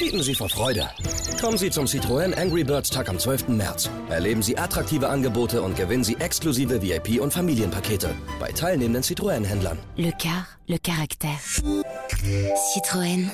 quieken Sie vor Freude. Kommen Sie zum Citroën Angry Birds Tag am 12. März. Erleben Sie attraktive Angebote und gewinnen Sie exklusive VIP- und Familienpakete bei teilnehmenden Citroën-Händlern. Le car, le caractère. Citroën.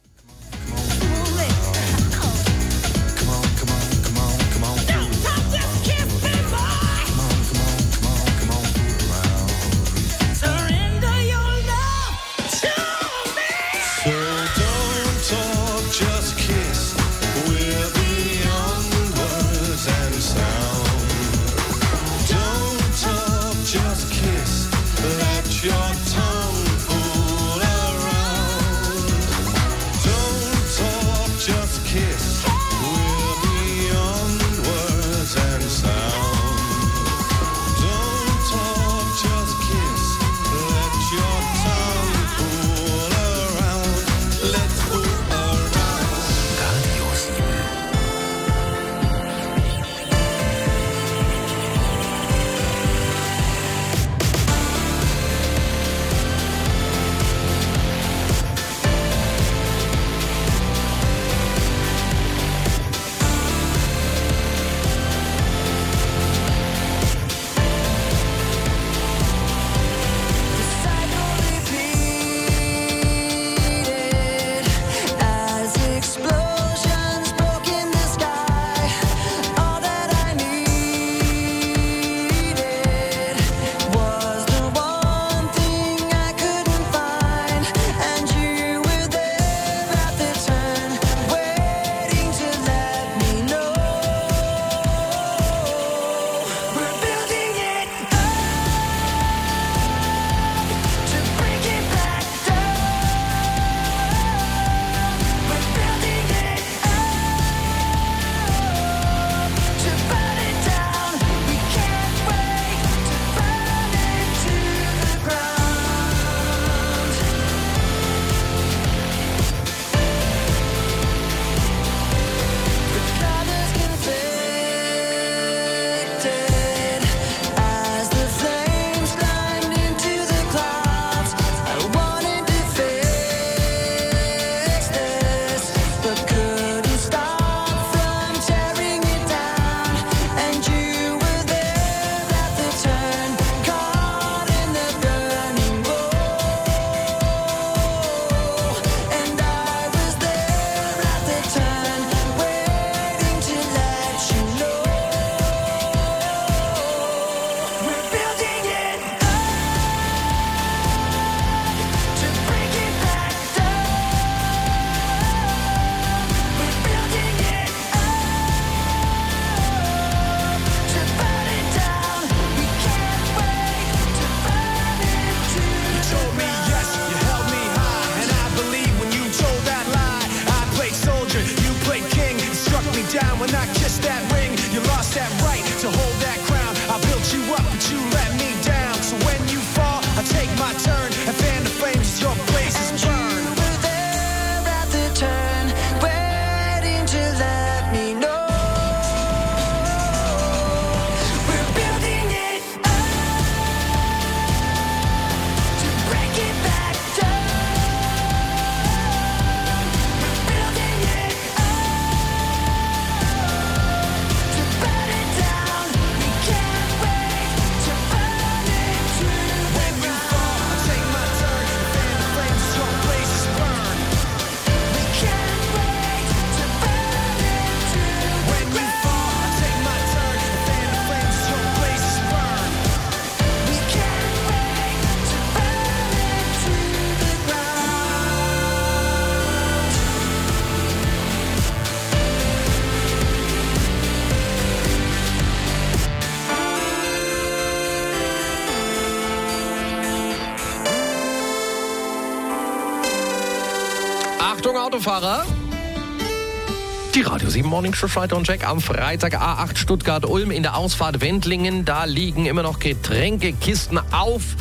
Achtung, Autofahrer! Die Radio 7 Morning Show Friday und Jack am Freitag A8 Stuttgart-Ulm in der Ausfahrt Wendlingen. Da liegen immer noch Getränkekisten auf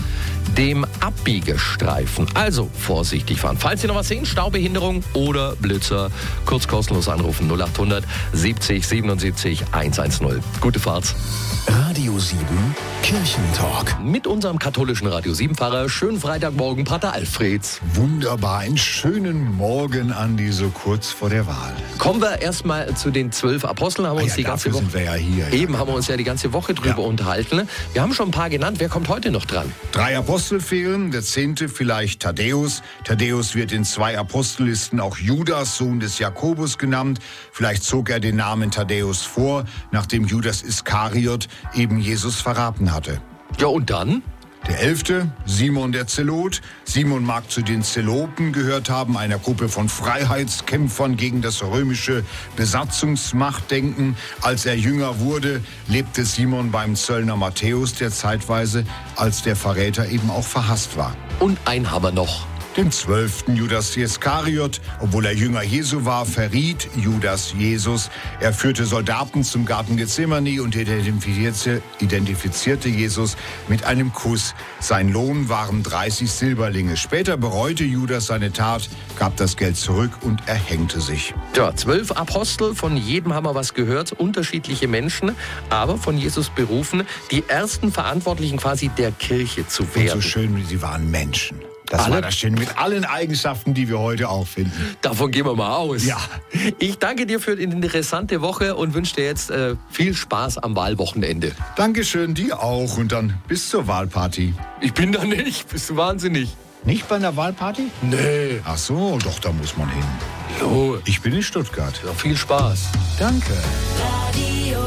dem Abbiegestreifen. Also vorsichtig fahren. Falls Sie noch was sehen, Staubehinderung oder Blitzer, kurz kostenlos anrufen 0800 70 77 110. Gute Fahrt. Radio 7 Kirchentalk. Mit unserem katholischen Radio 7-Pfarrer. Schönen Freitagmorgen, Pater Alfred. Wunderbar, einen schönen Morgen, Andi, so kurz vor der Wahl. Kommen wir erstmal zu den 12 Aposteln. Haben wir uns die ganze Woche, sind wir ja hier. Eben haben wir uns ja die ganze Woche drüber unterhalten. Wir haben schon ein paar genannt. Wer kommt heute noch dran? 3 Apostel fehlen, der 10. vielleicht Thaddäus. Thaddäus wird in 2 Apostellisten auch Judas, Sohn des Jakobus, genannt. Vielleicht zog er den Namen Thaddäus vor, nachdem Judas Iskariot eben Jesus verraten hatte. Ja, und dann? Der 11. Simon der Zelot. Simon mag zu den Zeloten gehört haben, einer Gruppe von Freiheitskämpfern gegen das römische Besatzungsmachtdenken. Als er jünger wurde, lebte Simon beim Zöllner Matthäus, der zeitweise als der Verräter eben auch verhasst war. Und einen haben wir noch. Den 12. Judas Iskariot, obwohl er Jünger Jesu war, verriet Judas Jesus. Er führte Soldaten zum Garten Gethsemane und identifizierte Jesus mit einem Kuss. Sein Lohn waren 30 Silberlinge. Später bereute Judas seine Tat, gab das Geld zurück und erhängte sich. Ja, 12 Apostel, von jedem haben wir was gehört, unterschiedliche Menschen, aber von Jesus berufen, die ersten Verantwortlichen quasi der Kirche zu werden. Und so schön, sie waren Menschen. Das war das Schöne, mit allen Eigenschaften, die wir heute auch finden. Davon gehen wir mal aus. Ja. Ich danke dir für die interessante Woche und wünsche dir jetzt viel Spaß am Wahlwochenende. Dankeschön, dir auch. Und dann bis zur Wahlparty. Ich bin da nicht, bist du wahnsinnig. Nicht bei einer Wahlparty? Nee. Ach so, doch, da muss man hin. Jo. Ich bin in Stuttgart. Ja, viel Spaß. Danke. Radio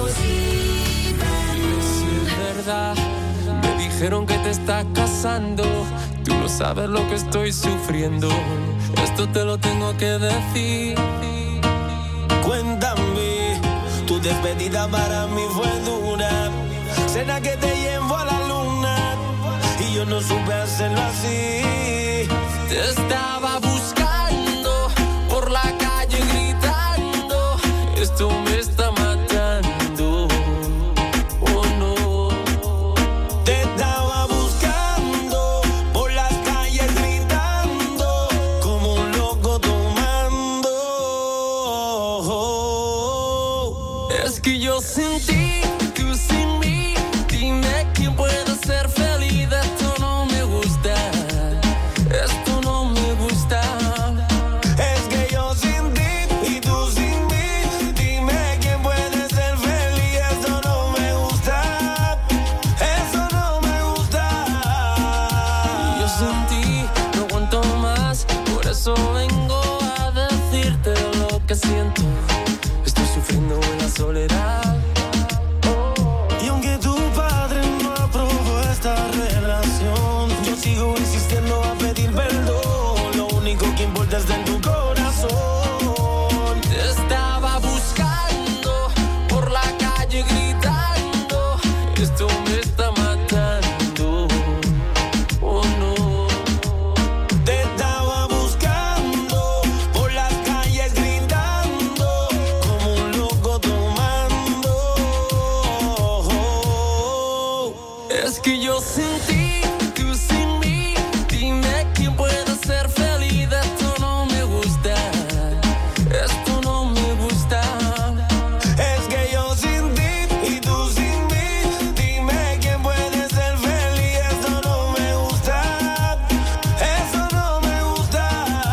7. Me dijeron que te estás casando. Tú no sabes lo que estoy sufriendo. Esto te lo tengo que decir. Cuéntame, tu despedida para mí fue dura. Cena que te llevo a la luna y yo no supe hacerlo así. Te estaba buscando por la calle gritando. Esto me está matando. Que yo sin ti, tú sin mí. Dime quién puede ser feliz. Esto no me gusta. Esto no me gusta. Es que yo sin ti y tú sin mí. Dime quién puede ser feliz. Esto no me gusta. Eso no me gusta. Yo sin ti no aguanto más. Por eso vengo a decirte lo que siento. Estoy sufriendo en la soledad. Y aunque tu padre no aprobó esta relación, yo sigo insistiendo a pedir perdón. Lo único que importa es en tu corazón. Te estaba buscando por la calle gritando. Esto me está matando. Oh no. Te estaba buscando por las calles gritando. Como un loco tomando. Es que yo sin ti, tú sin mí. Dime quién puede ser feliz. Esto no me gusta. Esto no me gusta. Es que yo sin ti y tú sin mí. Dime quién puede ser feliz. Esto no me gusta. Eso no me gusta.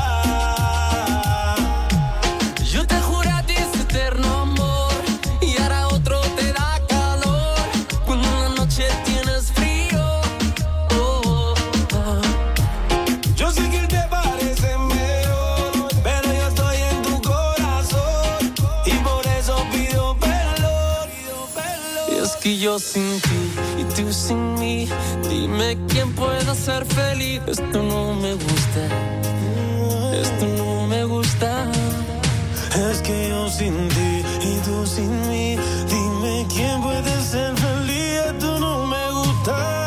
Yo te juro a ti ese eterno amor y ahora otro te da calor cuando en la noche tienes frío. Oh, oh. Yo sé que te parece mejor, pero yo estoy en tu corazón y por eso pido perdón. Es que yo sin ti y tú sin mí, dime quién puede ser feliz. Esto no me gusta. Esto no me gusta. Es que yo sin ti y tú sin mí. Dime quién puede ser feliz. Esto no me gusta.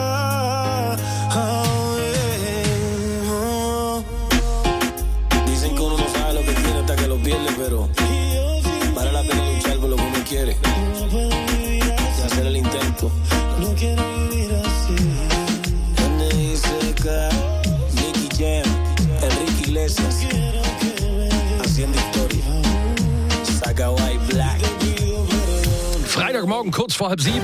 Dicen que uno no sabe lo que tiene hasta que lo pierde, pero vale la pena luchar por lo que uno quiere y hacer el intento. No quiero vivir así. Morgen, kurz vor 6:30.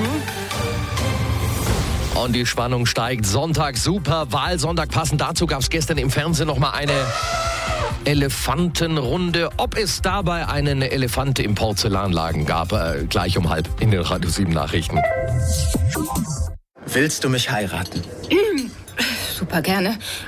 Und die Spannung steigt. Sonntag, super Wahlsonntag. Passend dazu gab es gestern im Fernsehen nochmal eine Elefantenrunde. Ob es dabei einen Elefante im Porzellanladen gab, gleich um 6:30 in den Radio 7 Nachrichten. Willst du mich heiraten? Super gerne.